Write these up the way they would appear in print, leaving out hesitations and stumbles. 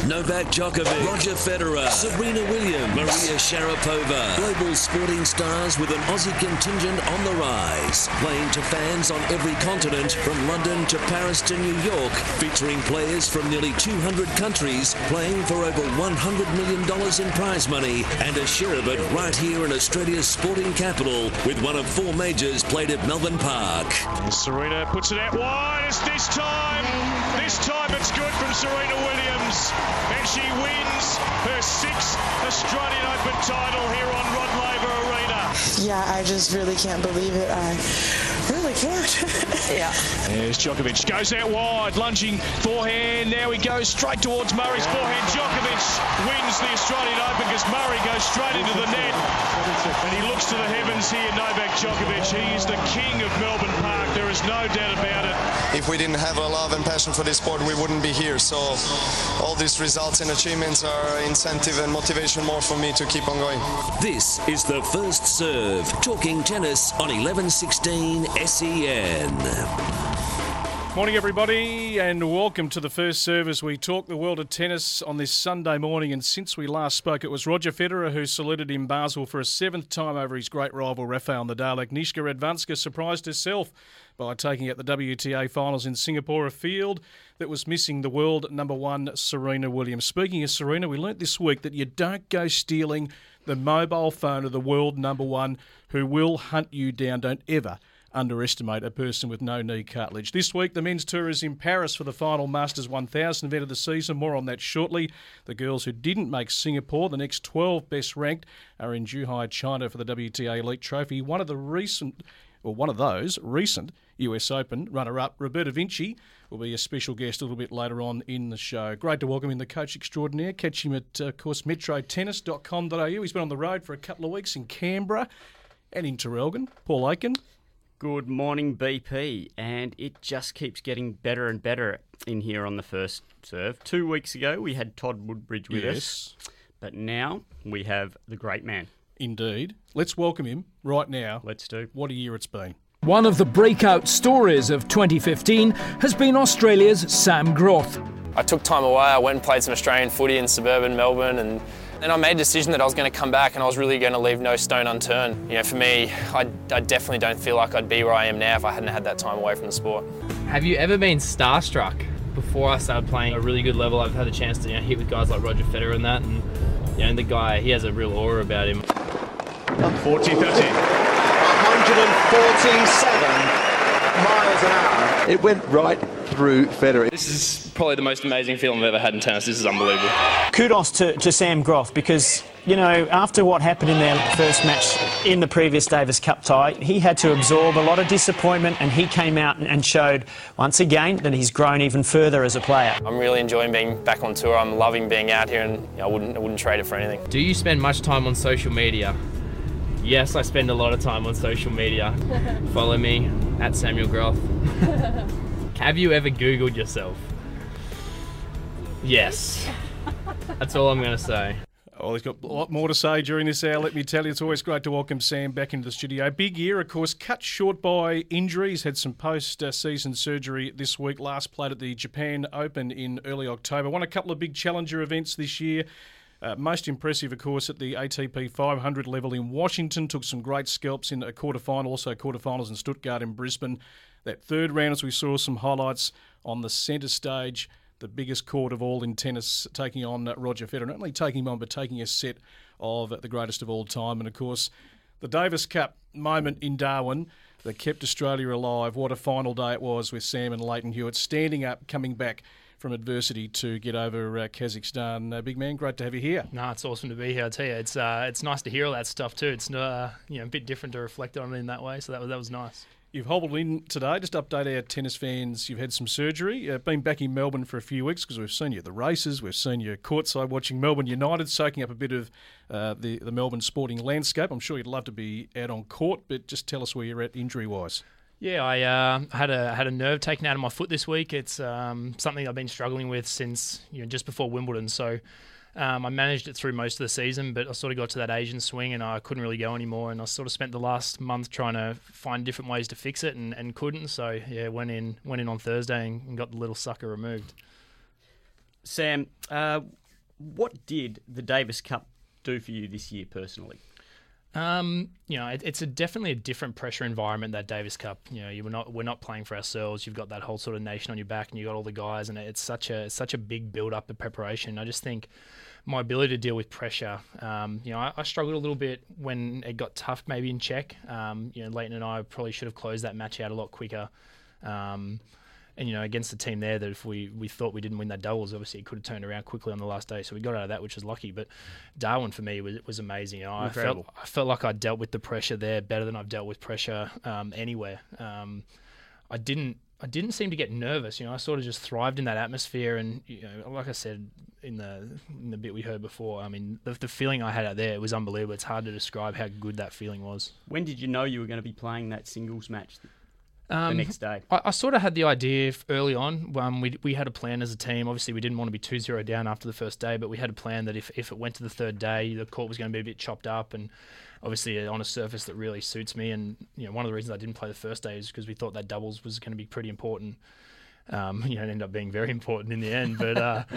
Novak Djokovic, Roger Federer, Serena Williams, Maria Sharapova. Global sporting stars with an Aussie contingent on the rise. Playing to fans on every continent, from London to Paris to New York. Featuring players from nearly 200 countries, playing for over $100 million in prize money. And a share of it right here in Australia's sporting capital, with one of 4 majors played at Melbourne Park. Serena puts it out wide. It's this time it's good from Serena Williams, and she wins her 6th Australian Open title here on Rod Laver Arena. Yeah, I just really can't believe it. I really can't. Yeah. There's Djokovic, goes out wide, lunging forehand. Now he goes straight towards Murray's forehand. Djokovic wins the Australian Open because Murray goes straight into the net. And he looks to the heavens here, Novak Djokovic. He is the king of Melbourne Park. There is no doubt about it. If we didn't have a love and passion for this sport, we wouldn't be here. So all these results and achievements are incentive and motivation more for me to keep on going. This is The First Serve, talking tennis on 1116 SEN. Morning, everybody, and welcome to The First Serve as we talk the world of tennis on this Sunday morning. And since we last spoke, it was Roger Federer who saluted in Basel for a 7th time over his great rival Rafael Nadal. Agnieszka Radwanska surprised herself by taking out the WTA finals in Singapore, a field that was missing the world number 1 Serena Williams. Speaking of Serena, we learnt this week that you don't go stealing the mobile phone of the world number 1 who will hunt you down. Don't ever underestimate a person with no knee cartilage. This week, the men's tour is in Paris for the final Masters 1000 event of the season. More on that shortly. The girls who didn't make Singapore, the next 12 best ranked, are in Zhuhai, China for the WTA Elite Trophy. One of those recent US Open runner-up, Roberto Vinci, will be a special guest a little bit later on in the show. Great to welcome in the coach extraordinaire. Catch him at, of course, metrotennis.com.au. He's been on the road for a couple of weeks in Canberra and in Traralgon. Paul Aiken. Good morning, BP, and it just keeps getting better and better in here on The First Serve. 2 weeks ago, we had Todd Woodbridge with us, but now we have the great man. Indeed. Let's welcome him right now. Let's do. What a year it's been. One of the breakout stories of 2015 has been Australia's Sam Groth. I took time away, I went and played some Australian footy in suburban Melbourne, and then I made a decision that I was going to come back and I was really going to leave no stone unturned. You know, for me, I definitely don't feel like I'd be where I am now if I hadn't had that time away from the sport. Have you ever been starstruck? Before I started playing at a really good level, I've had a chance to hit with guys like Roger Federer and that, and the guy, he has a real aura about him. 40-13. 147 miles an hour. It went right through Federer. This is probably the most amazing feeling I've ever had in tennis. This is unbelievable. Kudos to Sam Groth because, after what happened in their first match in the previous Davis Cup tie, he had to absorb a lot of disappointment and he came out and showed once again that he's grown even further as a player. I'm really enjoying being back on tour. I'm loving being out here and I wouldn't trade it for anything. Do you spend much time on social media? Yes, I spend a lot of time on social media. Follow me, at Samuel Groth. Have you ever Googled yourself? Yes. That's all I'm going to say. Oh, he's got a lot more to say during this hour. Let me tell you, it's always great to welcome Sam back into the studio. Big year, of course, cut short by injuries. Had some post-season surgery this week. Last played at the Japan Open in early October. Won a couple of big challenger events this year. Most impressive, of course, at the ATP 500 level in Washington. Took some great scalps in a quarterfinal, also quarterfinals in Stuttgart and Brisbane. That third round, as we saw some highlights on the centre stage, the biggest court of all in tennis, taking on Roger Federer. Not only taking him on, but taking a set of the greatest of all time. And, of course, the Davis Cup moment in Darwin that kept Australia alive. What a final day it was with Sam and Leighton Hewitt standing up, coming back from adversity to get over Kazakhstan. Big man, great to have you here. No, it's awesome to be here. I tell you, it's nice to hear all that stuff too. It's a bit different to reflect on it in that way. So that was nice. You've hobbled in today. Just update our tennis fans. You've had some surgery. Been back in Melbourne for a few weeks because we've seen you at the races. We've seen you courtside watching Melbourne United, soaking up a bit of the Melbourne sporting landscape. I'm sure you'd love to be out on court, but just tell us where you're at injury-wise. Yeah, I had a nerve taken out of my foot this week. It's something I've been struggling with since just before Wimbledon. So I managed it through most of the season, but I sort of got to that Asian swing and I couldn't really go anymore. And I sort of spent the last month trying to find different ways to fix it and couldn't. So yeah, went in on Thursday and got the little sucker removed. Sam, what did the Davis Cup do for you this year personally? It's definitely a different pressure environment, that Davis Cup. We're not playing for ourselves. You've got that whole sort of nation on your back, and you've got all the guys, and it's such a big build up of preparation. I just think my ability to deal with pressure. I struggled a little bit when it got tough, maybe in Czech. Leighton and I probably should have closed that match out a lot quicker. And against the team there, that if we thought we didn't win that doubles, obviously it could have turned around quickly on the last day. So we got out of that, which was lucky. But Darwin for me was amazing. I felt like I dealt with the pressure there better than I've dealt with pressure anywhere. I didn't seem to get nervous. I sort of just thrived in that atmosphere. And like I said in the bit we heard before, I mean the feeling I had out there, it was unbelievable. It's hard to describe how good that feeling was. When did you know you were going to be playing that singles match? The next day. I sort of had the idea early on. We had a plan as a team. Obviously, we didn't want to be 2-0 down after the first day, but we had a plan that if it went to the third day, the court was going to be a bit chopped up, and obviously on a surface that really suits me. And one of the reasons I didn't play the first day is because we thought that doubles was going to be pretty important. It ended up being very important in the end, but.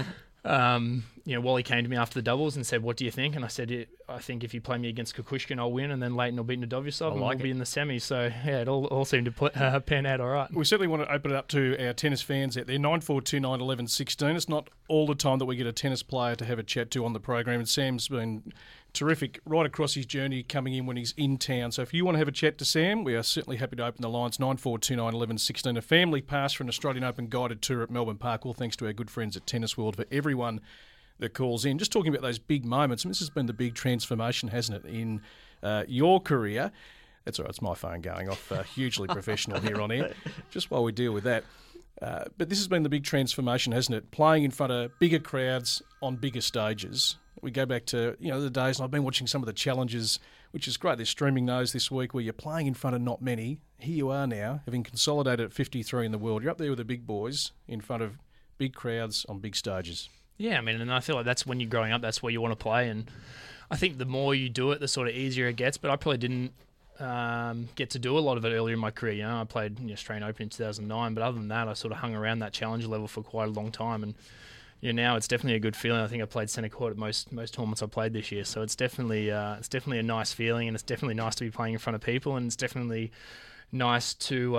Wally came to me after the doubles and said, "What do you think?" And I said, "I think if you play me against Kukushkin, I'll win, and then Leighton will beat Nadovyasov, and we'll be in the semis." So yeah, it all seemed to pan out all right. We certainly want to open it up to our tennis fans out there. 9429 11 16. It's not all the time that we get a tennis player to have a chat to on the program, and Sam's been terrific right across his journey coming in when he's in town. So if you want to have a chat to Sam, we are certainly happy to open the lines. 9429 11 16. A family pass for an Australian Open guided tour at Melbourne Park. All thanks to our good friends at Tennis World for everyone that calls in. Just talking about those big moments, and this has been the big transformation, hasn't it, in your career? That's all right, it's my phone going off, hugely professional here on air, just while we deal with that. But this has been the big transformation, hasn't it? Playing in front of bigger crowds on bigger stages. We go back to the days, and I've been watching some of the challenges, which is great. They're streaming those this week where you're playing in front of not many. Here you are now, having consolidated at 53 in the world. You're up there with the big boys in front of big crowds on big stages. Yeah, I mean, and I feel like that's when you're growing up, that's where you want to play. And I think the more you do it, the sort of easier it gets. But I probably didn't get to do a lot of it earlier in my career. I played Australian Open in 2009, but other than that, I sort of hung around that challenger level for quite a long time. And now it's definitely a good feeling. I think I played centre court at most tournaments I played this year, so it's definitely a nice feeling, and it's definitely nice to be playing in front of people, and it's definitely nice to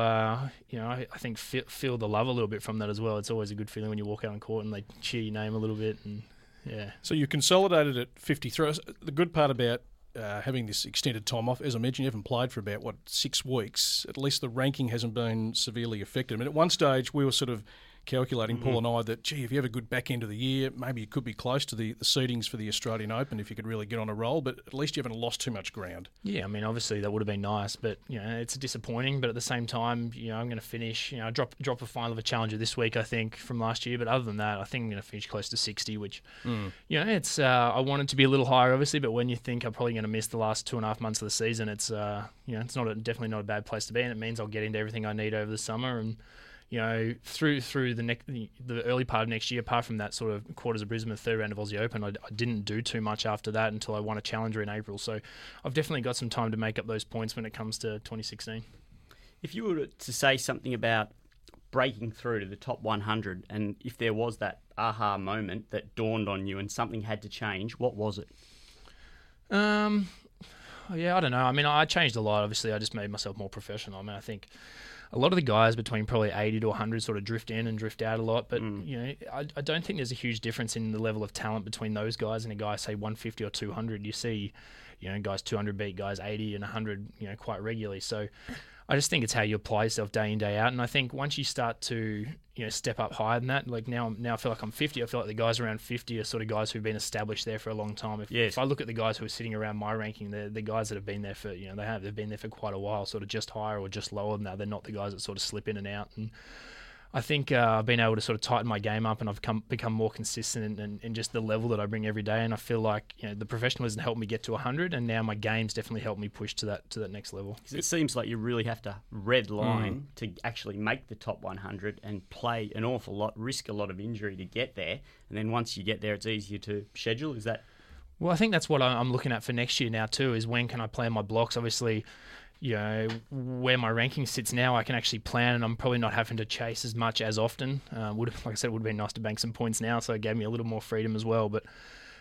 I think feel the love a little bit from that as well. It's always a good feeling when you walk out on court and they cheer your name a little bit, and yeah. So you consolidated at 53. The good part about having this extended time off, as I mentioned, you haven't played for about 6 weeks. At least the ranking hasn't been severely affected. I mean, at one stage we were sort of calculating, Paul and I, that, if you have a good back end of the year, maybe you could be close to the seedings for the Australian Open if you could really get on a roll, but at least you haven't lost too much ground. Yeah, I mean, obviously that would have been nice, but, it's disappointing, but at the same time, I'm going to finish, drop a final of a challenger this week, I think, from last year, but other than that, I think I'm going to finish close to 60, which, it's, I wanted to be a little higher, obviously, but when you think I'm probably going to miss the last 2.5 months of the season, it's, it's definitely not a bad place to be, and it means I'll get into everything I need over the summer, and through the early part of next year, apart from that sort of quarters of Brisbane, third round of Aussie Open, I didn't do too much after that until I won a challenger in April. So I've definitely got some time to make up those points when it comes to 2016. If you were to say something about breaking through to the top 100, and if there was that aha moment that dawned on you and something had to change, what was it? Yeah, I don't know. I mean, I changed a lot. Obviously, I just made myself more professional. I mean, I think a lot of the guys between probably 80 to 100 sort of drift in and drift out a lot, but I don't think there's a huge difference in the level of talent between those guys and a guy, say, 150 or 200. You see, guys 200 beat guys 80 and 100, quite regularly. So I just think it's how you apply yourself day in, day out. And I think once you start to, step up higher than that, like now I feel like I'm 50. I feel like the guys around 50 are sort of guys who've been established there for a long time. If I look at the guys who are sitting around my ranking, they're the guys that have been there for, they've been there for quite a while, sort of just higher or just lower than that. They're not the guys that sort of slip in and out. And I think I've been able to sort of tighten my game up, and I've become more consistent in just the level that I bring every day. And I feel like the professionalism helped me get to 100, and now my game's definitely helped me push to that next level. It seems like you really have to red line to actually make the top 100 and play an awful lot, risk a lot of injury to get there. And then once you get there, it's easier to schedule. Is that? Well, I think that's what I'm looking at for next year now too, is when can I play my blocks. Obviously, where my ranking sits now, I can actually plan, and I'm probably not having to chase as much as often. Like I said, it would have been nice to bank some points now, so it gave me a little more freedom as well. But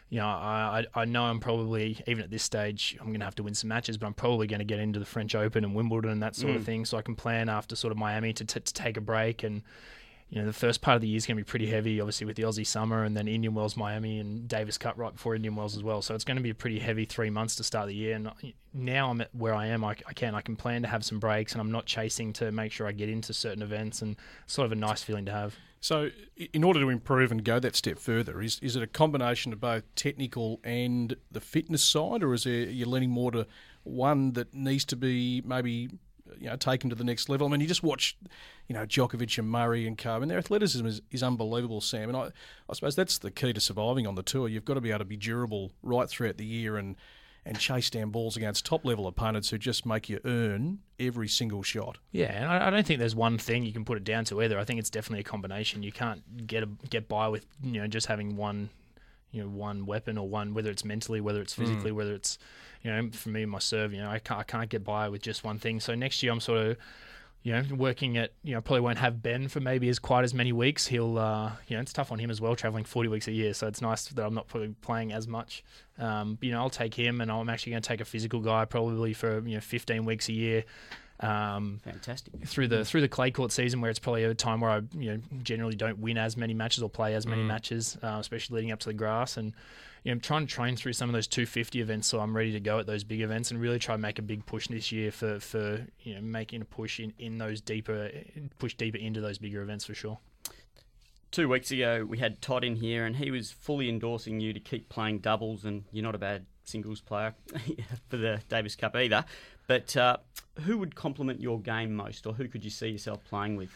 I know I'm probably, even at this stage, I'm going to have to win some matches, but I'm probably going to get into the French Open and Wimbledon and that sort of thing, so I can plan after sort of Miami to take a break. And the first part of the year is going to be pretty heavy, obviously with the Aussie summer, and then Indian Wells, Miami, and Davis Cup right before Indian Wells as well. So it's going to be a pretty heavy 3 months to start the year. And now I'm at where I am. I can plan to have some breaks, and I'm not chasing to make sure I get into certain events, and it's sort of a nice feeling to have. So in order to improve and go that step further, is it a combination of both technical and the fitness side, or you're leaning more to one that needs to be maybe taken to the next level? I mean, you just watch, Djokovic and Murray and co. And their athleticism is unbelievable, Sam. And I suppose that's the key to surviving on the tour. You've got to be able to be durable right throughout the year and chase down balls against top-level opponents who just make you earn every single shot. Yeah, and I don't think there's one thing you can put it down to either. I think it's definitely a combination. You can't get by with just having one weapon, or one, whether it's mentally, whether it's physically, whether it's for me, my serve. I can't get by with just one thing. So next year I'm sort of working at, probably won't have Ben for maybe as quite as many weeks. He'll, it's tough on him as well, traveling 40 weeks a year. So it's nice that I'm not probably playing as much. I'll take him, and I'm actually going to take a physical guy probably for 15 weeks a year. Fantastic. Through the clay court season, where it's probably a time where I generally don't win as many matches or play as many matches, especially leading up to the grass. And I'm trying to train through some of those 250 events, so I'm ready to go at those big events, and really try and make a big push this year for making a push in those deeper into those bigger events for sure. 2 weeks ago, we had Todd in here, and he was fully endorsing you to keep playing doubles, and you're not a bad singles player for the Davis Cup either. But who would complement your game most, or who could you see yourself playing with?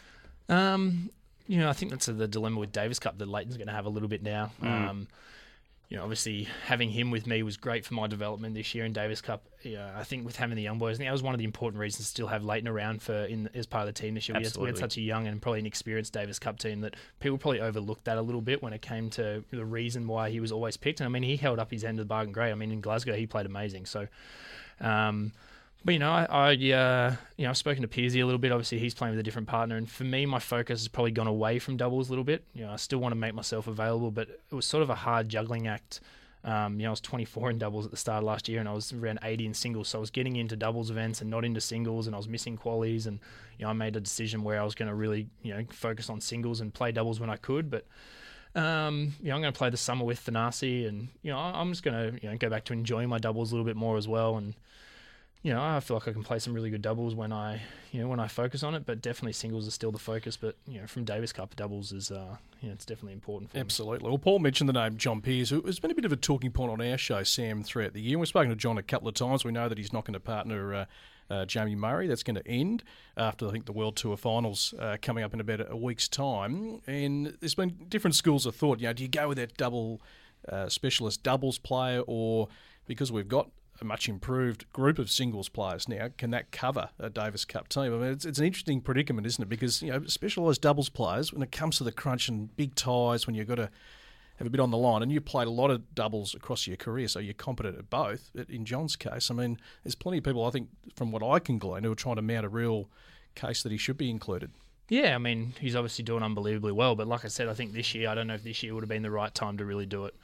I think that's the dilemma with Davis Cup that Leighton's going to have a little bit now. Obviously having him with me was great for my development this year in Davis Cup. I think with having the young boys, I think that was one of the important reasons to still have Leighton around as part of the team this year. We had such a young and probably an experienced Davis Cup team that people probably overlooked that a little bit when it came to the reason why he was always picked. And I mean, he held up his end of the bargain great. I mean, in Glasgow, he played amazing. So, but I've spoken to Pearsey a little bit. Obviously, he's playing with a different partner, and for me, my focus has probably gone away from doubles a little bit. I still want to make myself available, but it was sort of a hard juggling act. I was 24 in doubles at the start of last year, and I was around 80 in singles. So I was getting into doubles events and not into singles, and I was missing qualies. And I made a decision where I was going to really focus on singles and play doubles when I could. But I'm going to play the summer with Thanasi, and I'm just going to go back to enjoying my doubles a little bit more as well. And I feel like I can play some really good doubles when I focus on it, but definitely singles is still the focus. But from Davis Cup, doubles is it's definitely important for me. Absolutely. Well, Paul mentioned the name John Peers, who has been a bit of a talking point on our show, Sam, throughout the year. We've spoken to John a couple of times. We know that he's not going to partner Jamie Murray. That's going to end after, I think, the World Tour Finals coming up in about a week's time. And there's been different schools of thought. Do you go with that double specialist doubles player, or because we've got a much improved group of singles players now, can that cover a Davis Cup team? I mean, it's an interesting predicament, isn't it? Because, specialised doubles players, when it comes to the crunch and big ties, when you've got to have a bit on the line, and you've played a lot of doubles across your career, so you're competent at both. In John's case, I mean, there's plenty of people, I think, from what I can glean, who are trying to mount a real case that he should be included. Yeah, I mean, he's obviously doing unbelievably well, but like I said, I think this year, I don't know if this year would have been the right time to really do it.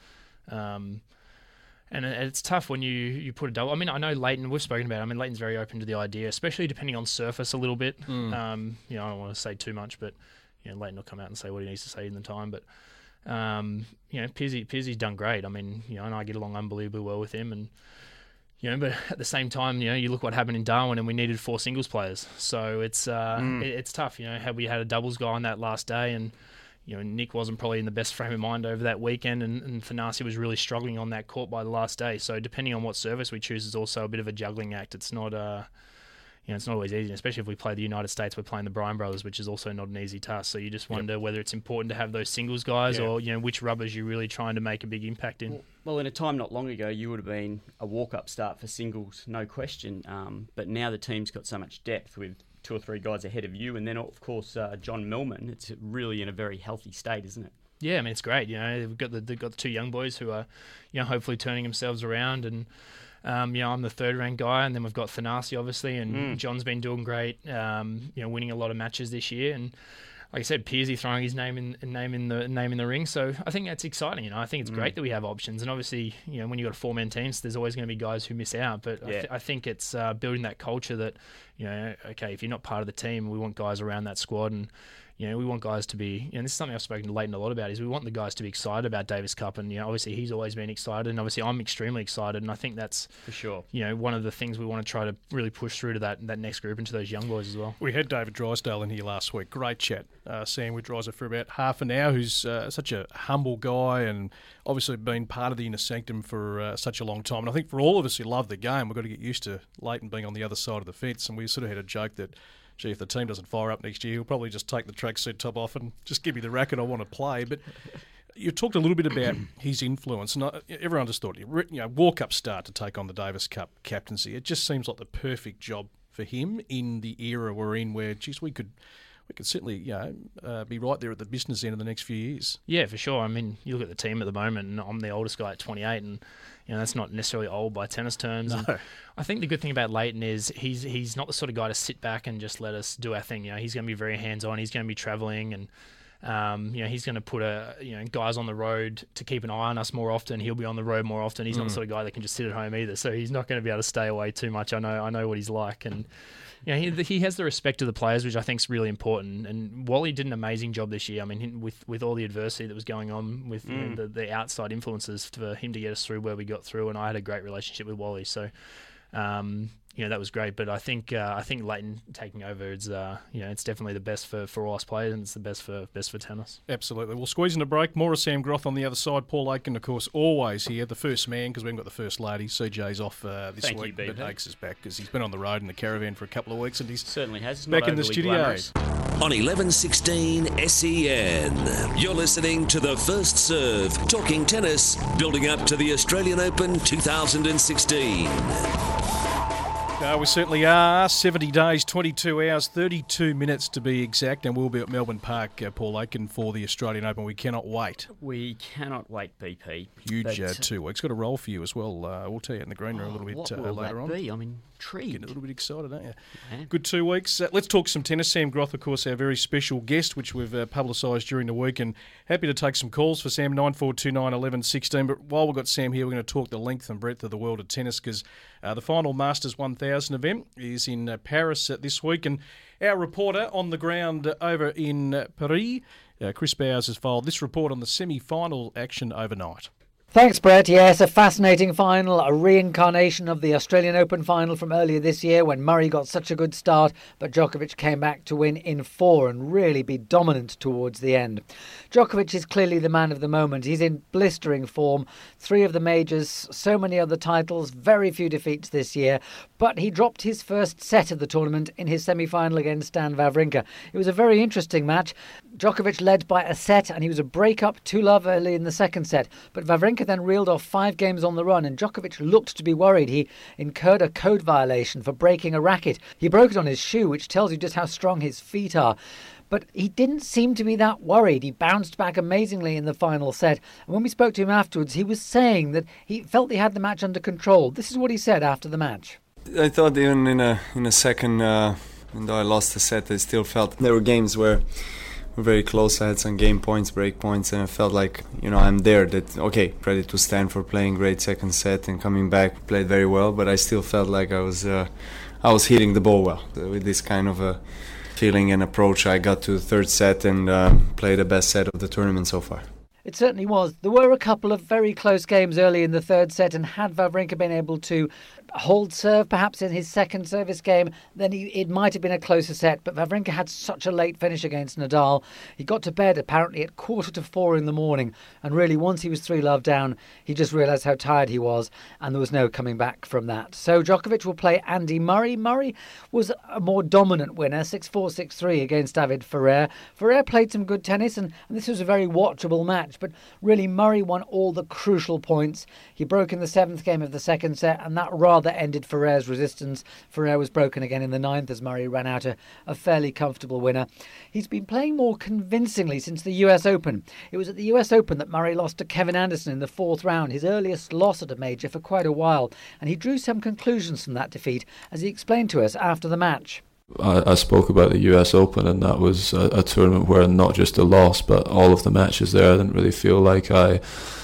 And it's tough when you put a double. I mean, I know Leighton, we've spoken about it. I mean, Leighton's very open to the idea, especially depending on surface a little bit. I don't want to say too much, but Leighton will come out and say what he needs to say in the time. But, Pearsey's done great. I mean, and I get along unbelievably well with him. And, but at the same time, you look what happened in Darwin, and we needed 4 singles players. So it's tough. Had we had a doubles guy on that last day, and Nick wasn't probably in the best frame of mind over that weekend, and Thanasi was really struggling on that court by the last day. So depending on what service we choose is also a bit of a juggling act. It's not it's not always easy, especially if we play the United States. We're playing the Bryan brothers, which is also not an easy task. So you just wonder whether it's important to have those singles guys or which rubbers you're really trying to make a big impact in. Well, in a time not long ago, you would have been a walk-up start for singles, no question. But now the team's got so much depth with 2 or 3 guys ahead of you, and then of course John Millman. It's really in a very healthy state, isn't it? Yeah, I mean, it's great. They've got the 2 young boys who are, hopefully turning themselves around, and I'm the third-ranked guy, and then we've got Thanasi, obviously, and John's been doing great, winning a lot of matches this year, and like I said, Pearsy throwing his name in the ring. So I think that's exciting. I think it's great that we have options, and obviously, when you've got a four-man team, so there's always going to be guys who miss out. But I think it's building that culture that, okay, if you're not part of the team, we want guys around that squad, and we want guys to be, this is something I've spoken to Leighton a lot about, is we want the guys to be excited about Davis Cup, and obviously he's always been excited, and obviously I'm extremely excited, and I think that's for sure. One of the things we want to try to really push through to that next group and to those young boys as well. We had David Drysdale in here last week. Great chat, Sam, with Drysdale for about half an hour, who's such a humble guy and obviously been part of the inner sanctum for such a long time. And I think for all of us who love the game, we've got to get used to Leighton being on the other side of the fence, and we sort of had a joke that, gee, if the team doesn't fire up next year, he'll probably just take the tracksuit top off and just give me the racket I want to play. But you talked a little bit about his influence, and everyone just thought, walk-up start to take on the Davis Cup captaincy. It just seems like the perfect job for him in the era we're in, where, geez, we could certainly be right there at the business end of the next few years. Yeah, for sure. I mean, you look at the team at the moment, and I'm the oldest guy at 28, and that's not necessarily old by tennis terms. No. And I think the good thing about Leighton is he's not the sort of guy to sit back and just let us do our thing. He's going to be very hands-on. He's going to be travelling, and he's going to put guys on the road to keep an eye on us more often. He'll be on the road more often. He's not the sort of guy that can just sit at home either. So he's not going to be able to stay away too much. I know what he's like, and he has the respect of the players, which I think is really important. And Wally did an amazing job this year. I mean, with all the adversity that was going on with the outside influences, for him to get us through where we got through, and I had a great relationship with Wally. So, that was great. But I think Leighton taking over is it's definitely the best for all us players, and it's the best for tennis. Absolutely. We'll squeeze in a break. More of Sam Groth on the other side. Paul Aiken, of course, always here, the first man, because we haven't got the first lady. CJ's off this Thank week, you, but Akes is back because he's been on the road in the caravan for a couple of weeks, and he's certainly has back in the studio. Glamorous. On 1116 SEN, you're listening to The First Serve, talking tennis, building up to the Australian Open 2016. We certainly are. 70 days, 22 hours, 32 minutes to be exact, and we'll be at Melbourne Park, Paul Aiken, for the Australian Open. We cannot wait. We cannot wait, BP. Huge 2 weeks. Got a roll for you as well. We'll tell you in the green room a little bit later on. Be? I'm intrigued. Getting a little bit excited, aren't you? Yeah. Good 2 weeks. Let's talk some tennis. Sam Groth, of course, our very special guest, which we've publicised during the week, and happy to take some calls for Sam, 9429 1116. But while we've got Sam here, we're going to talk the length and breadth of the world of tennis, because the final Masters 1000 event is in Paris this week, and our reporter on the ground over in Paris, Chris Bowers, has filed this report on the semi-final action overnight. Thanks, Brett. Yes, a fascinating final, a reincarnation of the Australian Open final from earlier this year when Murray got such a good start, but Djokovic came back to win in 4 and really be dominant towards the end. Djokovic is clearly the man of the moment. He's in blistering form, 3 of the majors, so many other titles, very few defeats this year, but he dropped his first set of the tournament in his semi-final against Stan Wawrinka. It was a very interesting match. Djokovic led by a set, and he was a break-up 2-love early in the second set, but Wawrinka then reeled off 5 games on the run, and Djokovic looked to be worried. He incurred a code violation for breaking a racket. He broke it on his shoe, which tells you just how strong his feet are. But he didn't seem to be that worried. He bounced back amazingly in the final set. And when we spoke to him afterwards, he was saying that he felt he had the match under control. This is what he said after the match. I thought even in a second, even though I lost the set, I still felt there were games where were very close. I had some game points, break points, and I felt like, I'm there. That okay, ready to stand for playing great second set and coming back, played very well. But I still felt like I was hitting the ball well. With this kind of a feeling and approach, I got to the third set and played the best set of the tournament so far. It certainly was. There were a couple of very close games early in the third set, and had Wawrinka been able to hold serve perhaps in his second service game, then it might have been a closer set. But Wawrinka had such a late finish against Nadal. He got to bed apparently at 3:45 in the morning, and really once he was 3-love down, he just realised how tired he was, and there was no coming back from that. So Djokovic will play Andy Murray. Murray was a more dominant winner, 6-4, 6-3 against David Ferrer. Ferrer played some good tennis, and this was a very watchable match, but really Murray won all the crucial points. He broke in the 7th game of the second set, and that rather that ended Ferrer's resistance. Ferrer was broken again in the 9th as Murray ran out a fairly comfortable winner. He's been playing more convincingly since the US Open. It was at the US Open that Murray lost to Kevin Anderson in the 4th round, his earliest loss at a major for quite a while, and he drew some conclusions from that defeat as he explained to us after the match. I spoke about the US Open, and that was a tournament where not just a loss but all of the matches there I didn't really feel like I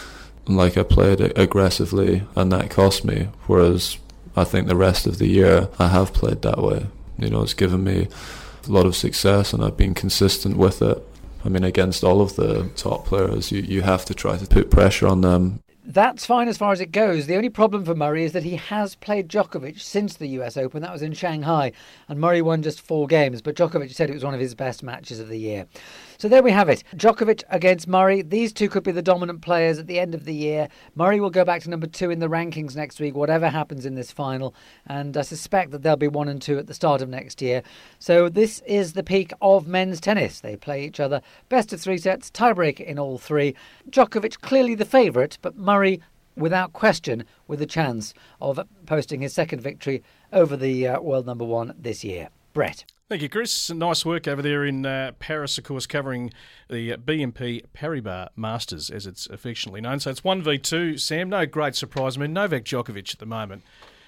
played aggressively, and that cost me, whereas I think the rest of the year I have played that way. It's given me a lot of success and I've been consistent with it. I mean, against all of the top players, you have to try to put pressure on them. That's fine as far as it goes. The only problem for Murray is that he has played Djokovic since the US Open. That was in Shanghai, and Murray won just 4 games, but Djokovic said it was one of his best matches of the year. So there we have it. Djokovic against Murray. These two could be the dominant players at the end of the year. Murray will go back to number 2 in the rankings next week, whatever happens in this final, and I suspect that they'll be 1 and 2 at the start of next year. So this is the peak of men's tennis. They play each other best of 3 sets, tiebreaker in all 3. Djokovic clearly the favourite, but Murray, without question, with a chance of posting his second victory over the world number 1 this year. Brett. Thank you, Chris. Nice work over there in Paris, of course, covering the BNP Paribas Masters, as it's affectionately known. So it's 1v2, Sam. No great surprise. I mean, Novak Djokovic at the moment.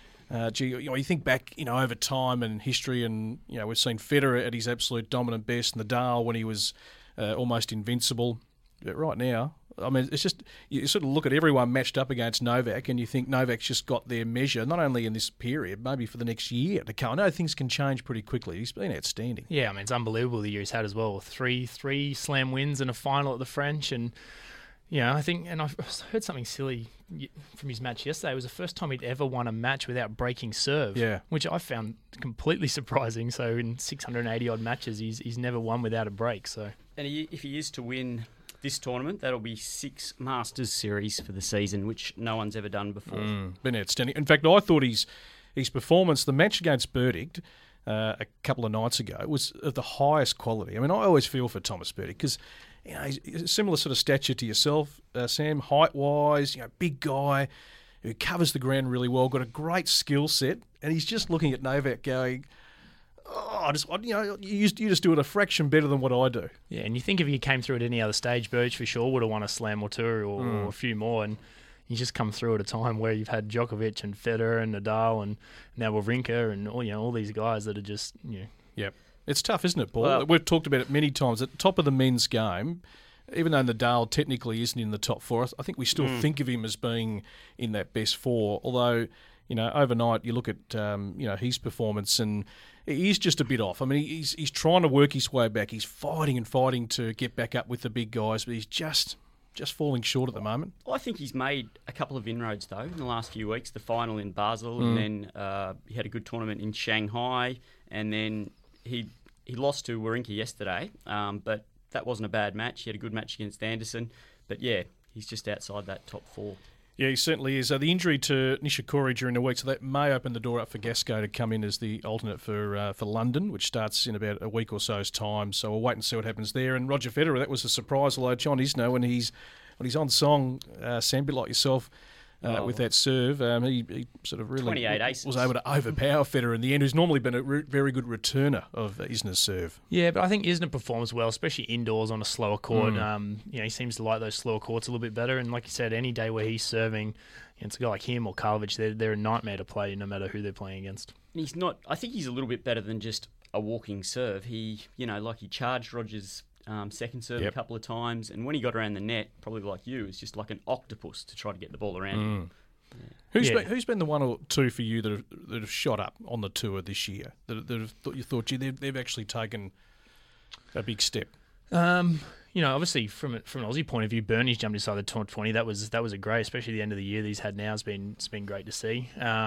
You think back, over time and history, and we've seen Federer at his absolute dominant best, Nadal when he was almost invincible. But right now, I mean, it's just, you sort of look at everyone matched up against Novak and you think Novak's just got their measure, not only in this period, maybe for the next year to come. I know things can change pretty quickly. He's been outstanding. Yeah, I mean, it's unbelievable the year he's had as well. Three slam wins and a final at the French. And, I think, and I've heard something silly from his match yesterday. It was the first time he'd ever won a match without breaking serve, which I found completely surprising. So in 680-odd matches, he's never won without a break. So, and if he is to win this tournament, that'll be 6 Masters series for the season, which no one's ever done before. Been outstanding. In fact, I thought his performance, the match against Berdych a couple of nights ago, was of the highest quality. I mean, I always feel for Thomas Berdych because he's a similar sort of stature to yourself, Sam, height-wise, big guy who covers the ground really well, got a great skill set, and he's just looking at Novak going, you just do it a fraction better than what I do. Yeah, and you think if he came through at any other stage, Berdych for sure would have won a slam or 2 or a few more, and he's just come through at a time where you've had Djokovic and Federer and Nadal and now Wawrinka and all these guys that are just Yep, it's tough, isn't it, Paul? Well, we've talked about it many times. At the top of the men's game, even though Nadal technically isn't in the top 4, I think we still think of him as being in that best 4. Although, overnight you look at his performance and he's just a bit off. I mean, he's trying to work his way back. He's fighting to get back up with the big guys, but he's just falling short at the moment. I think he's made a couple of inroads, though, in the last few weeks. The final in Basel, and then he had a good tournament in Shanghai, and then he lost to Wawrinka yesterday, but that wasn't a bad match. He had a good match against Anderson, but yeah, he's just outside that top 4. Yeah, he certainly is. The injury to Nishikori during the week, so that may open the door up for Gasquet to come in as the alternate for London, which starts in about a week or so's time. So we'll wait and see what happens there. And Roger Federer, that was a surprise, although John Isner, when he's on song, Sam, a bit like yourself, with that serve, he sort of really 28 aces. Was able to overpower Federer in the end, who's normally been a very good returner of Isner's serve. Yeah, but I think Isner performs well, especially indoors on a slower court. He seems to like those slower courts a little bit better. And like you said, any day where he's serving, it's a guy like him or Karlovic, they're a nightmare to play no matter who they're playing against. He's not. I think he's a little bit better than just a walking serve. He charged Roger's second serve a couple of times, and when he got around the net, probably like you, it's just like an octopus to try to get the ball around him. Yeah. Who's been the 1 or 2 for you that have shot up on the tour this year? That have you thought, they've actually taken a big step? Obviously from an Aussie point of view, Bernie's jumped inside the top 20. That was a great, especially the end of the year that he's had now. It's been great to see.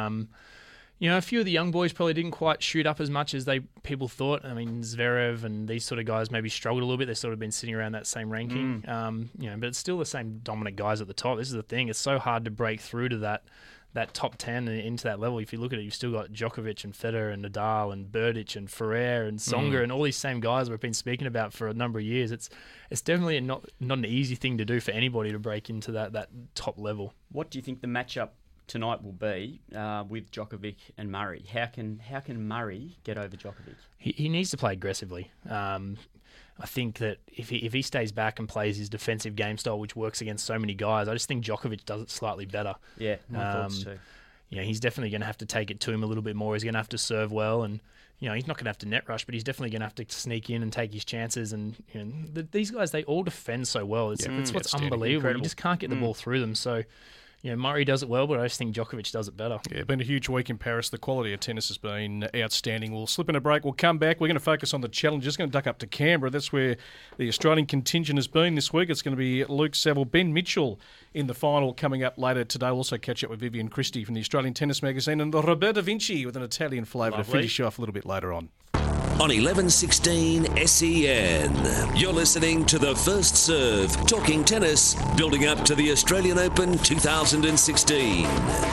A few of the young boys probably didn't quite shoot up as much as people thought. I mean, Zverev and these sort of guys maybe struggled a little bit. They've sort of been sitting around that same ranking. But it's still the same dominant guys at the top. This is the thing. It's so hard to break through to that top 10 and into that level. If you look at it, you've still got Djokovic and Federer and Nadal and Berdych and Ferrer and Tsonga and all these same guys we've been speaking about for a number of years. It's definitely not an easy thing to do for anybody to break into that top level. What do you think the matchup tonight will be with Djokovic and Murray. How can Murray get over Djokovic? He needs to play aggressively. I think that if he stays back and plays his defensive game style, which works against so many guys, I just think Djokovic does it slightly better. Yeah, my thoughts too. He's definitely going to have to take it to him a little bit more. He's going to have to serve well, and he's not going to have to net rush, but he's definitely going to have to sneak in and take his chances. And these guys, they all defend so well. It's what's unbelievable. Incredible. You just can't get the ball through them. So. Murray does it well, but I just think Djokovic does it better. Yeah, been a huge week in Paris. The quality of tennis has been outstanding. We'll slip in a break. We'll come back. We're going to focus on the challenge. Just going to duck up to Canberra. That's where the Australian contingent has been this week. It's going to be Luke Saville, Ben Mitchell in the final coming up later today. We'll also catch up with Vivian Christie from the Australian Tennis Magazine and Roberto Vinci with an Italian flavour to finish off a little bit later on. On 1116 SEN, you're listening to The First Serve, talking tennis, building up to the Australian Open 2016.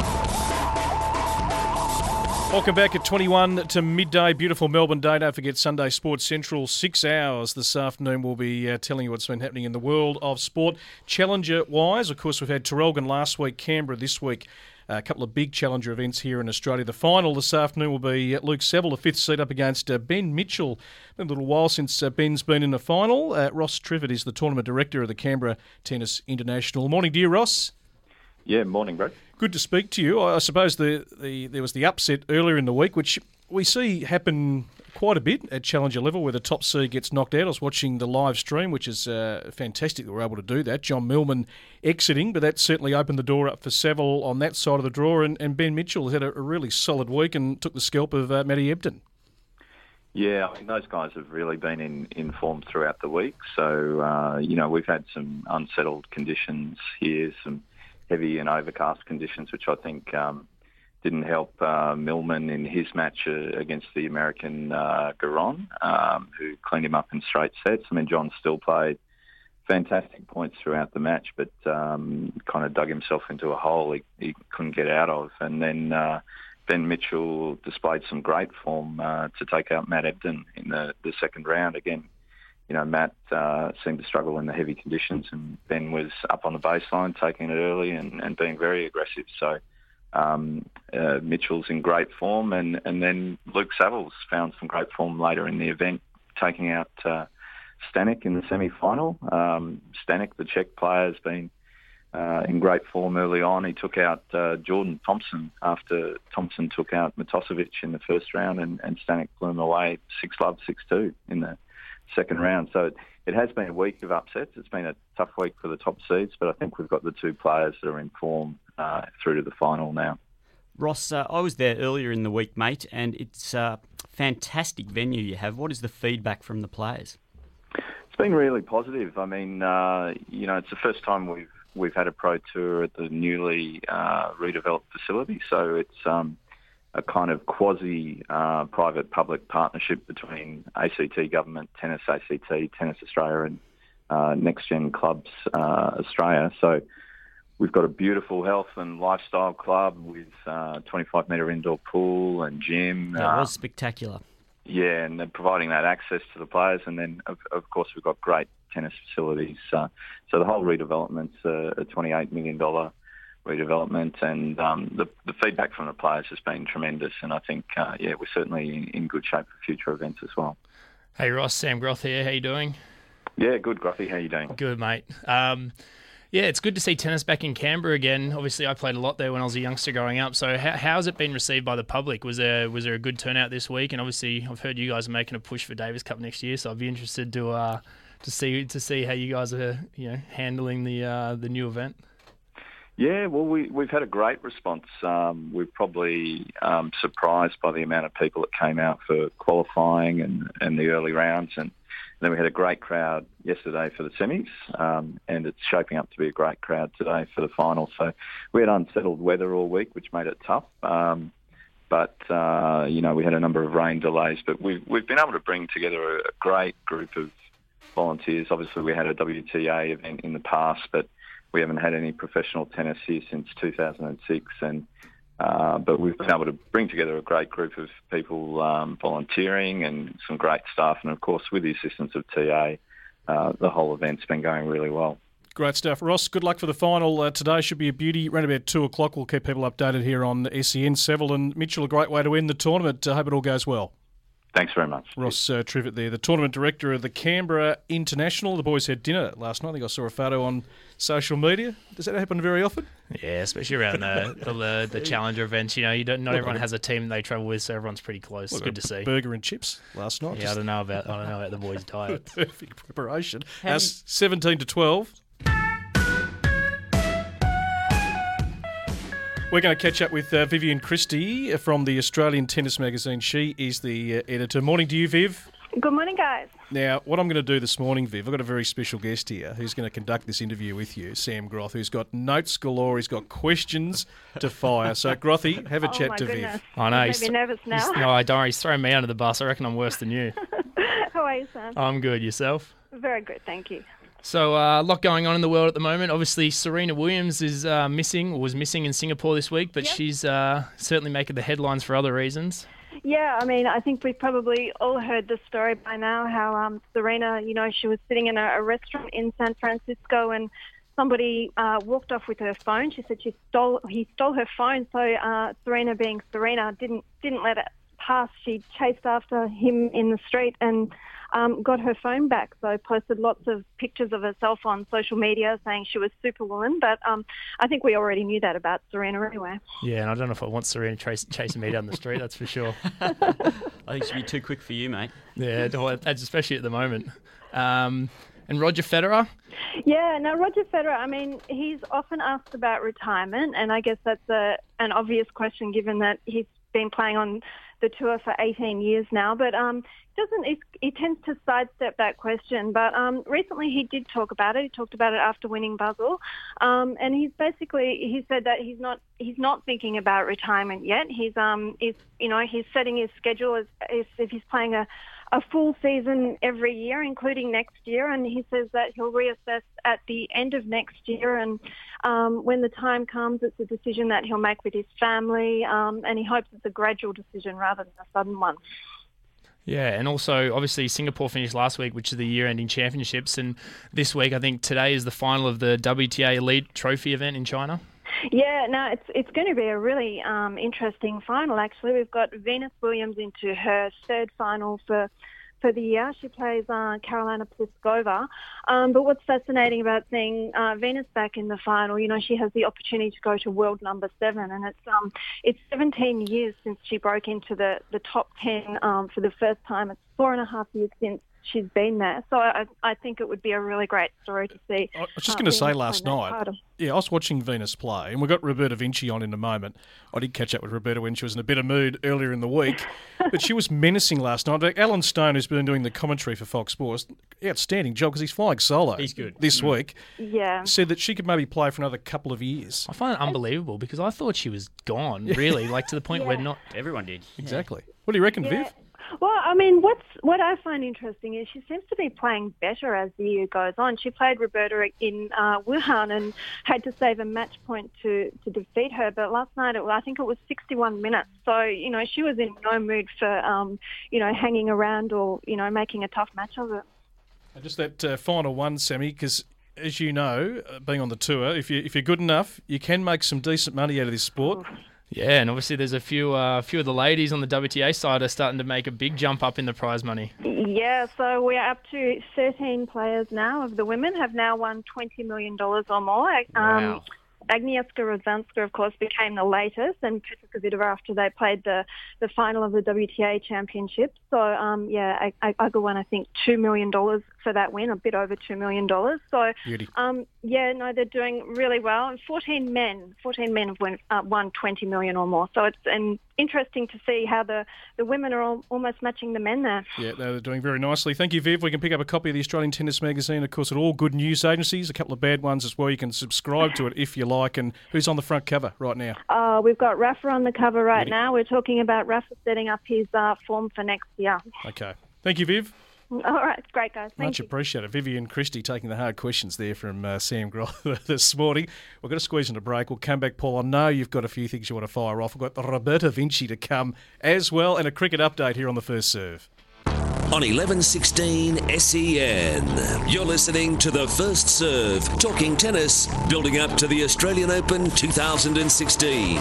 Welcome back at 21 to midday. Beautiful Melbourne day. Don't forget Sunday Sports Central, 6 hours this afternoon. We'll be telling you what's been happening in the world of sport. Challenger-wise, of course, we've had Traralgon last week, Canberra this week. A couple of big Challenger events here in Australia. The final this afternoon will be Luke Saville, the fifth seed, up against Ben Mitchell. Been a little while since Ben's been in the final. Ross Triffett is the tournament director of the Canberra Tennis International. Morning, dear Ross. Yeah, morning, Brad. Good to speak to you. I suppose there was the upset earlier in the week, which we see happen quite a bit at Challenger level where the top seed gets knocked out. I was watching the live stream, which is fantastic that we're able to do that. John Millman exiting, but that certainly opened the door up for Saville on that side of the draw, and Ben Mitchell had a really solid week and took the scalp of Matty Ebden. Yeah, I mean, those guys have really been in form throughout the week. So, we've had some unsettled conditions here, some heavy and overcast conditions, which I think didn't help Millman in his match against the American Garon, who cleaned him up in straight sets. I mean, John still played fantastic points throughout the match, but kind of dug himself into a hole he couldn't get out of. And then Ben Mitchell displayed some great form to take out Matt Ebden in the second round. Again, Matt seemed to struggle in the heavy conditions, and Ben was up on the baseline, taking it early and being very aggressive. So Mitchell's in great form, and then Luke Saville's found some great form later in the event, taking out Stanek in the semi-final. Stanek, the Czech player, has been in great form early on. He took out Jordan Thompson after Thompson took out Matosevic in the first round, and Stanek blew him away 6-love, 6-2 in the second round. So it has been a week of upsets. It's been a tough week for the top seeds, but I think we've got the two players that are in form through to the final now. Ross, I was there earlier in the week, mate, and it's a fantastic venue you have. What is the feedback from the players? It's been really positive. I mean, it's the first time we've had a pro tour at the newly redeveloped facility, so it's a kind of quasi-private-public partnership between ACT Government, Tennis ACT, Tennis Australia and Next Gen Clubs Australia. So we've got a beautiful health and lifestyle club with 25-metre indoor pool and gym. That was spectacular. Yeah, and they're providing that access to the players. And then, of course, we've got great tennis facilities. So the whole redevelopment's a $28 million redevelopment, and the feedback from the players has been tremendous, and I think we're certainly in good shape for future events as well. Hey Ross, Sam Groth here. How you doing? Yeah, good, Grothy. How you doing? Good, mate. It's good to see tennis back in Canberra again. Obviously, I played a lot there when I was a youngster growing up. So how has it been received by the public? Was there a good turnout this week? And obviously, I've heard you guys are making a push for Davis Cup next year, so I'd be interested to see how you guys are handling the new event. Yeah, well, we've had a great response. We're probably surprised by the amount of people that came out for qualifying and the early rounds. And then we had a great crowd yesterday for the semis, and it's shaping up to be a great crowd today for the final. So we had unsettled weather all week, which made it tough. But we had a number of rain delays. But we've been able to bring together a great group of volunteers. Obviously, we had a WTA event in the past, but we haven't had any professional tennis here since 2006, but we've been able to bring together a great group of people volunteering and some great staff, and of course with the assistance of TA, the whole event's been going really well. Great stuff. Ross, good luck for the final. Today should be a beauty. Around about 2 o'clock, we'll keep people updated here on SEN. Seville and Mitchell, a great way to end the tournament. Hope it all goes well. Thanks very much. Ross Trivett there, the tournament director of the Canberra International. The boys had dinner last night. I think I saw a photo on social media. Does that happen very often? Yeah, especially around the Challenger events. You know, not everyone has a team they travel with, so everyone's pretty close. It's good to see. Burger and chips last night. Yeah, I don't know about the boys' diet. Perfect preparation. 17-12. We're going to catch up with Vivian Christie from the Australian Tennis Magazine. She is the editor. Morning to you, Viv. Good morning, guys. Now, what I'm going to do this morning, Viv, I've got a very special guest here who's going to conduct this interview with you, Sam Groth, who's got notes galore. He's got questions to fire. So, Grothy, have a chat to Viv. I know. He's nervous now. No, don't worry. He's throwing me under the bus. I reckon I'm worse than you. How are you, Sam? I'm good. Yourself? Very good, thank you. So a lot going on in the world at the moment. Obviously, Serena Williams is was missing in Singapore this week, but she's certainly making the headlines for other reasons. Yeah, I mean, I think we've probably all heard the story by now, how Serena, she was sitting in a restaurant in San Francisco and somebody walked off with her phone. She said he stole her phone, so Serena, being Serena, didn't let it pass. She chased after him in the street and got her phone back, so posted lots of pictures of herself on social media saying she was Superwoman, but I think we already knew that about Serena anyway. Yeah, and I don't know if I want Serena chasing me down the street, that's for sure. I think she'd be too quick for you, mate. Yeah, especially at the moment. And Roger Federer? Yeah, now Roger Federer, I mean, he's often asked about retirement, and I guess that's an obvious question given that he's been playing on the tour for 18 years now, but he tends to sidestep that question. But recently he did talk about it. He talked about it after winning Basel, and he said that he's not thinking about retirement yet. He's setting his schedule as if he's playing a full season every year, including next year, and he says that he'll reassess at the end of next year, and when the time comes, it's a decision that he'll make with his family, and he hopes it's a gradual decision rather than a sudden one. Yeah, and also, obviously, Singapore finished last week, which is the year-ending championships, and this week, I think today is the final of the WTA Elite Trophy event in China. Yeah, no, it's going to be a really interesting final, actually. We've got Venus Williams into her third final for the year. She plays Carolina Pliskova. But what's fascinating about seeing Venus back in the final, she has the opportunity to go to world number 7, and it's 17 years since she broke into the top 10 for the first time. It's 4.5 years since she's been there. So I think it would be a really great story to see. I was just going to say last night, I was watching Venus play, and we've got Roberta Vinci on in a moment. I did catch up with Roberta when she was in a bit of mood earlier in the week, but she was menacing last night. Alan Stone, who's been doing the commentary for Fox Sports, outstanding job because he's flying solo. He's good. This week. Yeah. Said that she could maybe play for another couple of years. I find it unbelievable because I thought she was gone, really, to the point where not everyone did. Exactly. What do you reckon, Viv? Well, I mean, what I find interesting is she seems to be playing better as the year goes on. She played Roberta in Wuhan and had to save a match point to defeat her. But last night, I think it was 61 minutes. So, she was in no mood for, hanging around or, making a tough match of it. Just that final one, Sammy, because as you know, being on the tour, if you're good enough, you can make some decent money out of this sport. Yeah, and obviously there's a few of the ladies on the WTA side are starting to make a big jump up in the prize money. Yeah, so we're up to 13 players now of the women have now won $20 million or more. Wow. Agnieszka Radwanska, of course, became the latest, and Petra Kvitova after they played the final of the WTA Championship. So, Iga won, I think, $2 million for that win, a bit over $2 million. So, beauty. They're doing really well. And 14 men have won $20 million or more. So it's interesting to see how the women are almost matching the men there. Yeah, they're doing very nicely. Thank you, Viv. We can pick up a copy of the Australian Tennis Magazine, of course, at all good news agencies, a couple of bad ones as well. You can subscribe to it if you like. And who's on the front cover right now? We've got Rafa on the cover right now. We're talking about Rafa setting up his form for next year. Okay. Thank you, Viv. All right, great, guys. Thank you. Much appreciated. Vivian Christie taking the hard questions there from Sam Groth this morning. We're going to squeeze into break. We'll come back, Paul. I know you've got a few things you want to fire off. We've got Roberta Vinci to come as well, and a cricket update here on the First Serve. on 1116 SEN. You're listening to The First Serve, talking tennis, building up to the Australian Open 2016.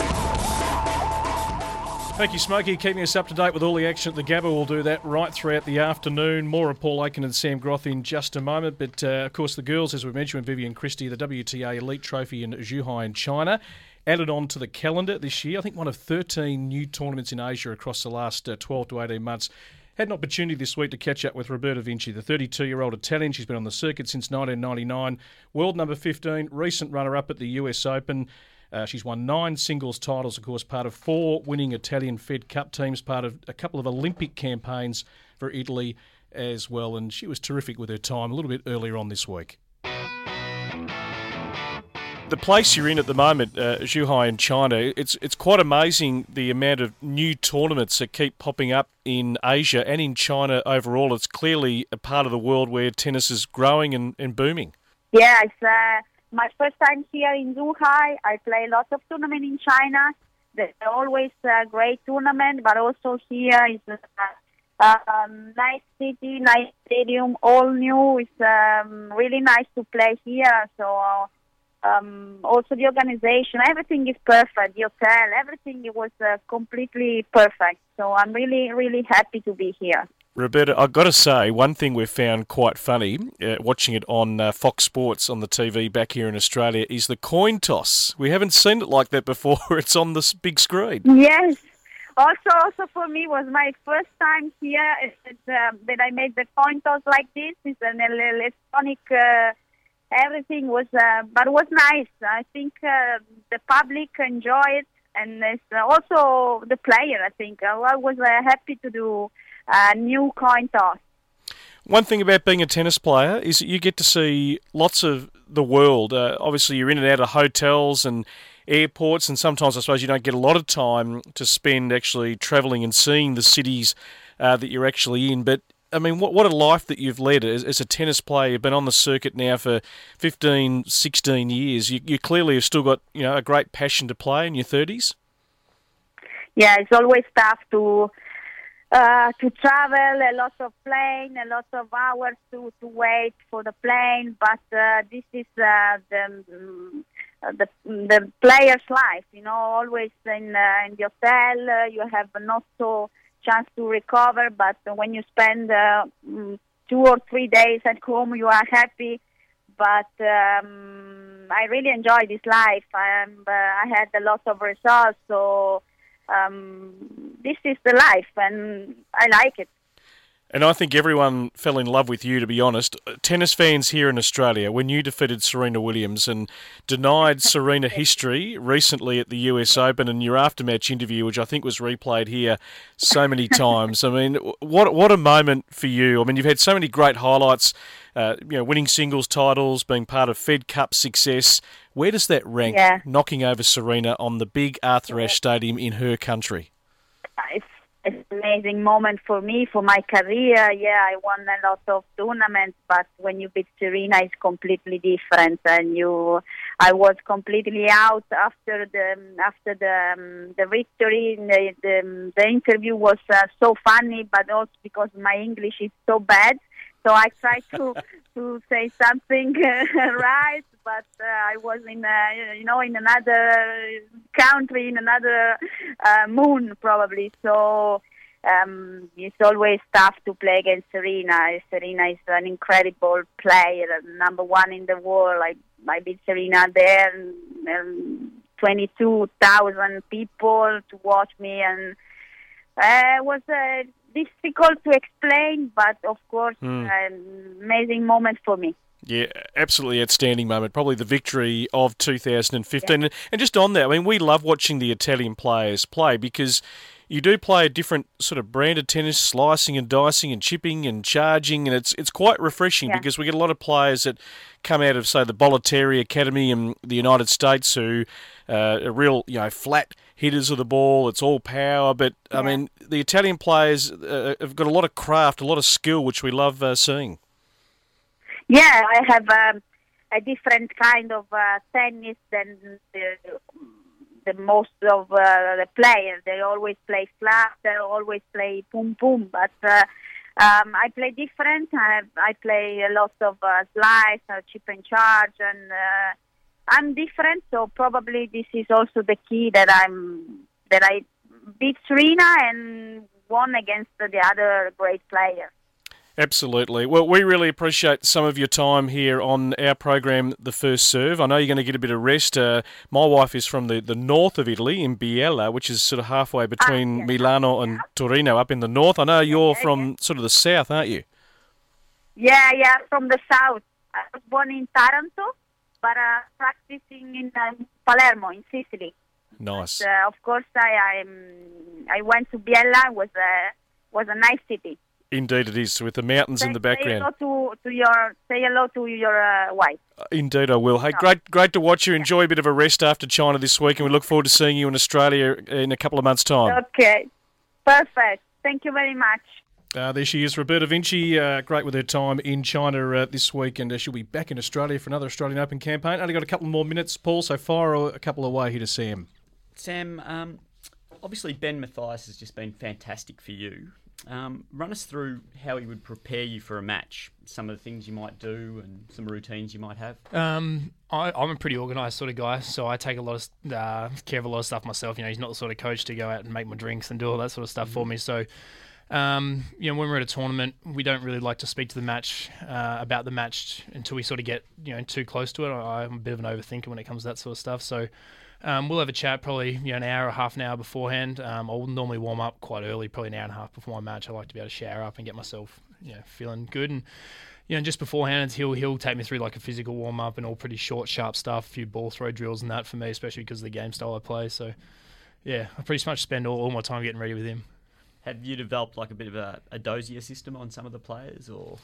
Thank you, Smokey, keeping us up to date with all the action at the Gabba. We'll do that right throughout the afternoon. More of Paul Aiken and Sam Groth in just a moment. But, of course, the girls, as we mentioned, with Vivian Christie, the WTA Elite Trophy in Zhuhai in China, added on to the calendar this year. I think one of 13 new tournaments in Asia across the last 12 to 18 months. Had an opportunity this week to catch up with Roberta Vinci, the 32-year-old Italian. She's been on the circuit since 1999. World number 15, recent runner-up at the US Open. She's won 9 singles titles, of course, part of 4 winning Italian Fed Cup teams, part of a couple of Olympic campaigns for Italy as well. And she was terrific with her time a little bit earlier on this week. The place you're in at the moment, Zhuhai in China, it's quite amazing the amount of new tournaments that keep popping up in Asia and in China overall. It's clearly a part of the world where tennis is growing and booming. Yeah, it's my first time here in Zhuhai. I play lots of tournaments in China. They're always a great tournament, but also here is a nice city, nice stadium, all new. It's really nice to play here. So also the organization, everything is perfect. The hotel, everything was completely perfect. So I'm really, really happy to be here. Roberta, I've got to say, one thing we've found quite funny, watching it on Fox Sports on the TV back here in Australia, is the coin toss. We haven't seen it like that before. It's on this big screen. Yes. Also for me, was my first time here that I made the coin toss like this. It's an electronic... everything was... but it was nice. I think the public enjoyed it. And it's also the player, I think. I was happy to do a new coin toss. One thing about being a tennis player is that you get to see lots of the world. Obviously, you're in and out of hotels and airports, and sometimes I suppose you don't get a lot of time to spend actually travelling and seeing the cities that you're actually in. But, I mean, what a life that you've led as a tennis player. You've been on the circuit now for 15, 16 years. You clearly have still got, a great passion to play in your 30s. Yeah, it's always tough to travel, a lot of plane, a lot of hours to wait for the plane. But this is the player's life, always in the hotel. You have not so chance to recover, but when you spend 2 or 3 days at home, you are happy. But I really enjoy this life. I had a lot of results, so this is the life, and I like it. And I think everyone fell in love with you, to be honest. Tennis fans here in Australia, when you defeated Serena Williams and denied Serena history recently at the US Open, and your aftermatch interview, which I think was replayed here so many times. I mean, what a moment for you. I mean, you've had so many great highlights, winning singles titles, being part of Fed Cup success. Where does that rank, knocking over Serena on the big Arthur Ashe Stadium in her country? It's an amazing moment for me, for my career. Yeah, I won a lot of tournaments, but when you beat Serena, it's completely different. And I was completely out after the victory. The interview was so funny, but also because my English is so bad. So I tried to say something right, but I was in another country, in another moon probably. So it's always tough to play against Serena. Serena is an incredible player, number 1 in the world. I beat Serena there, and 22,000 people to watch me, and it was difficult to explain, but of course, an amazing moment for me. Yeah, absolutely outstanding moment. Probably the victory of 2015. Yeah. And just on that, I mean, we love watching the Italian players play because you do play a different sort of brand of tennis, slicing and dicing and chipping and charging, and it's quite refreshing because we get a lot of players that come out of, say, the Bollettieri Academy in the United States who are real, flat hitters of the ball. It's all power, but, I mean, the Italian players have got a lot of craft, a lot of skill, which we love seeing. Yeah, I have a different kind of tennis than the most of the players. They always play flat, they always play boom boom, but I play different. I play a lot of slice, chip and charge, and I'm different. So probably this is also the key that I beat Serena and won against the other great players. Absolutely. Well, we really appreciate some of your time here on our program, The First Serve. I know you're going to get a bit of rest. My wife is from the north of Italy, in Biella, which is sort of halfway between Milano and Torino, up in the north. I know you're from sort of the south, aren't you? Yeah, from the south. I was born in Taranto, but practicing in Palermo, in Sicily. Nice. But, of course, I went to Biella. Was a nice city. Indeed it is, with the mountains in the background. Say hello to your wife. Indeed I will. Hey, great to watch you. Enjoy a bit of a rest after China this week, and we look forward to seeing you in Australia in a couple of months' time. Okay, perfect. Thank you very much. There she is, Roberta Vinci, great with her time in China this week, and she'll be back in Australia for another Australian Open campaign. Only got a couple more minutes, Paul, so fire a couple away here to Sam. Sam, obviously Ben Mathias has just been fantastic for you. Run us through how he would prepare you for a match, some of the things you might do and some routines you might have. I'm a pretty organised sort of guy, so I take a lot of care of a lot of stuff myself. He's not the sort of coach to go out and make my drinks and do all that sort of stuff for me. So, when we're at a tournament, we don't really like to speak to the match about the match until we sort of get too close to it. I'm a bit of an overthinker when it comes to that sort of stuff. So. We'll have a chat probably an hour or half an hour beforehand. I'll normally warm up quite early, probably an hour and a half before my match. I like to be able to shower up and get myself feeling good. And just beforehand, he'll take me through like a physical warm up and all pretty short, sharp stuff, a few ball throw drills and that for me, especially because of the game style I play. So yeah, I pretty much spend all my time getting ready with him. Have you developed like a bit of a dozier system on some of the players, or?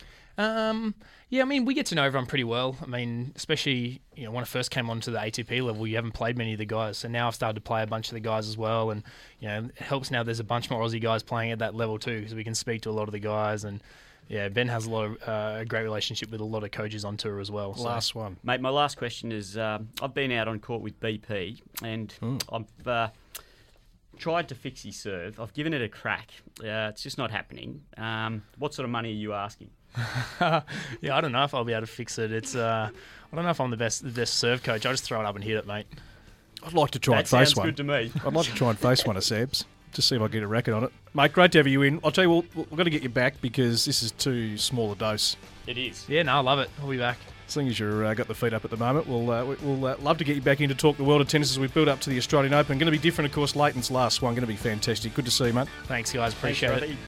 Yeah, we get to know everyone pretty well. Especially when I first came onto the ATP level, you haven't played many of the guys. So now I've started to play a bunch of the guys as well, and it helps now. There's a bunch more Aussie guys playing at that level too, because we can speak to a lot of the guys. And yeah, Ben has a great relationship with a lot of coaches on tour as well. So. Last one, mate. My last question is: I've been out on court with BP, and I've tried to fix his serve. I've given it a crack. It's just not happening. What sort of money are you asking? Yeah, I don't know if I'll be able to fix it. It's I don't know if I'm the best serve coach. I just throw it up and hit it, mate. I'd like to try and face one. That sounds good to me. I'd like to try and face one of Seb's. Just see if I get a record on it. Mate, great to have you in. I'll tell you, we've got to get you back because this is too small a dose. It is. Yeah, no, I love it. I'll be back. Seeing as you've got the feet up at the moment, we'll love to get you back in to talk the world of tennis as we build up to the Australian Open. Going to be different, of course. Leighton's last one, going to be fantastic. Good to see you, mate. Thanks, guys. Appreciate it.